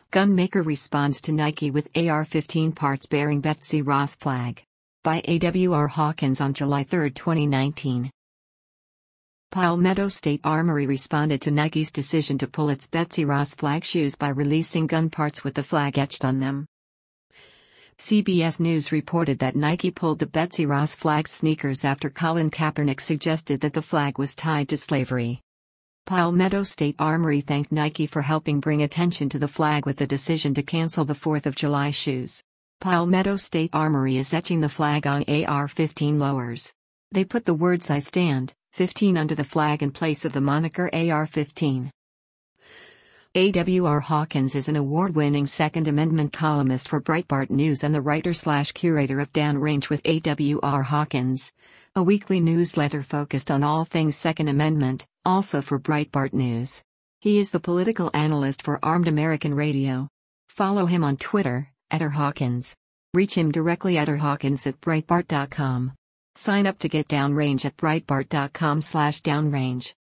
Gunmaker responds to Nike with AR-15 parts bearing Betsy Ross flag. By A.W.R. Hawkins on July 3, 2019. Palmetto State Armory responded to Nike's decision to pull its Betsy Ross flag shoes by releasing gun parts with the flag etched on them. CBS News reported that Nike pulled the Betsy Ross flag sneakers after Colin Kaepernick suggested that the flag was tied to slavery. Palmetto State Armory thanked Nike for helping bring attention to the flag with the decision to cancel the 4th of July shoes. Palmetto State Armory is etching the flag on AR-15 lowers. They put the words "I Stand, 15" under the flag in place of the moniker AR-15. A.W.R. Hawkins is an award-winning Second Amendment columnist for Breitbart News and the writer/curator of Downrange with A.W.R. Hawkins, a weekly newsletter focused on all things Second Amendment, also for Breitbart News. He is the political analyst for Armed American Radio. Follow him on Twitter, @RHawkins. Reach him directly at rhawkins@breitbart.com. Sign up to get Downrange at breitbart.com/downrange.